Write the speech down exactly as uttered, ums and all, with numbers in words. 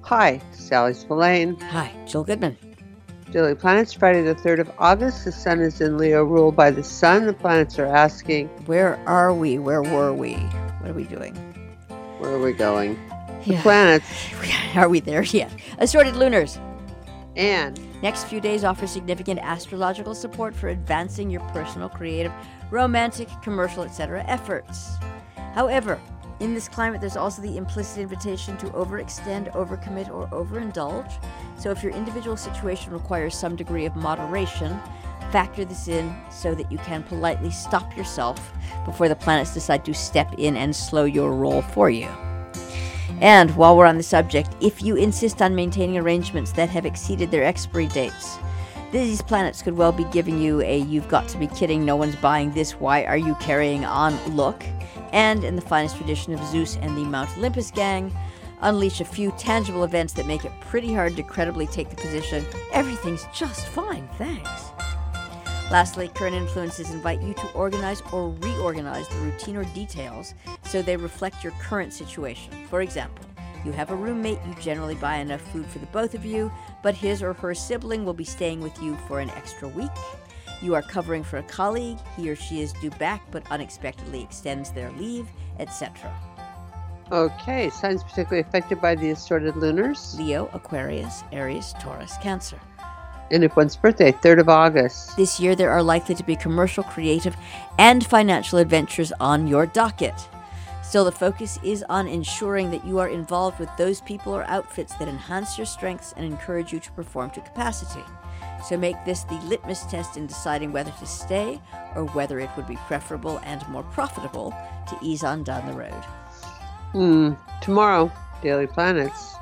Hi, Sally Spillane. Hi, Jill Goodman. Daily Planets, Friday the third of August. The sun is in Leo, ruled by the sun. The planets are asking, where are we? Where were we? What are we doing? Where are we going? The Yeah. planets. Are we there yet? Assorted lunars. And Next few days offer significant astrological support for advancing your personal, creative, romantic, commercial, et cetera efforts. However, in this climate, there's also the implicit invitation to overextend, overcommit, or overindulge. So if your individual situation requires some degree of moderation, factor this in so that you can politely stop yourself before the planets decide to step in and slow your roll for you. And while we're on the subject, if you insist on maintaining arrangements that have exceeded their expiry dates, these planets could well be giving you a "you've got to be kidding, no one's buying this, why are you carrying on" look. And in the finest tradition of Zeus and the Mount Olympus gang, unleash a few tangible events that make it pretty hard to credibly take the position, "everything's just fine, thanks." Lastly, current influences invite you to organize or reorganize the routine or details so they reflect your current situation. For example, you have a roommate, you generally buy enough food for the both of you, but his or her sibling will be staying with you for an extra week. You are covering for a colleague, he or she is due back but unexpectedly extends their leave, et cetera. Okay, signs particularly affected by the assorted lunars. Leo, Aquarius, Aries, Taurus, Cancer. And if one's birthday, third of August. This year there are likely to be commercial, creative, and financial adventures on your docket. Still, the focus is on ensuring that you are involved with those people or outfits that enhance your strengths and encourage you to perform to capacity. So make this the litmus test in deciding whether to stay or whether it would be preferable and more profitable to ease on down the road. Hmm. Tomorrow, Daily Planets.